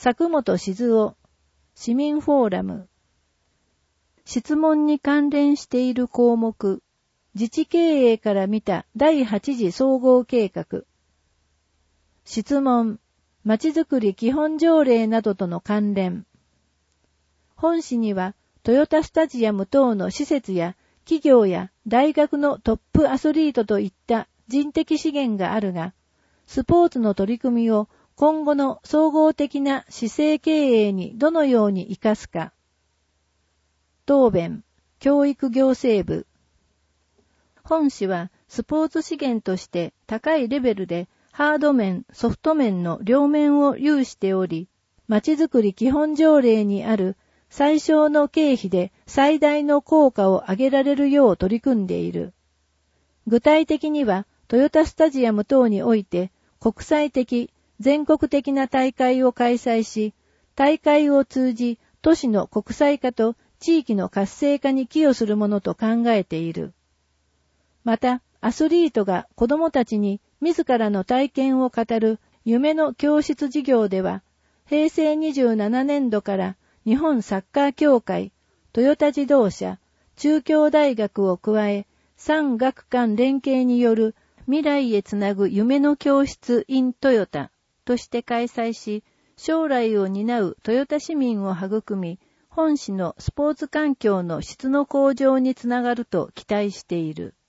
佐本静夫、市民フォーラム。質問に関連している項目、自治経営から見た第8次総合計画。質問、まちづくり基本条例などとの関連。本誌には、トヨタスタジアム等の施設や企業や大学のトップアスリートといった人的資源があるが、スポーツの取り組みを今後の総合的な市政経営にどのように生かすか。答弁、教育行政部。本誌はスポーツ資源として高いレベルでハード面、ソフト面の両面を有しており、まちづくり基本条例にある最小の経費で最大の効果を上げられるよう取り組んでいる。具体的には、トヨタスタジアム等において国際的、全国的な大会を開催し、大会を通じ都市の国際化と地域の活性化に寄与するものと考えている。また、アスリートが子どもたちに自らの体験を語る夢の教室事業では、平成27年度から日本サッカー協会、トヨタ自動車、中京大学を加え、産学官連携による未来へつなぐ夢の教室 in トヨタとして開催し、将来を担うトヨタ市民を育み、本市のスポーツ環境の質の向上につながると期待している。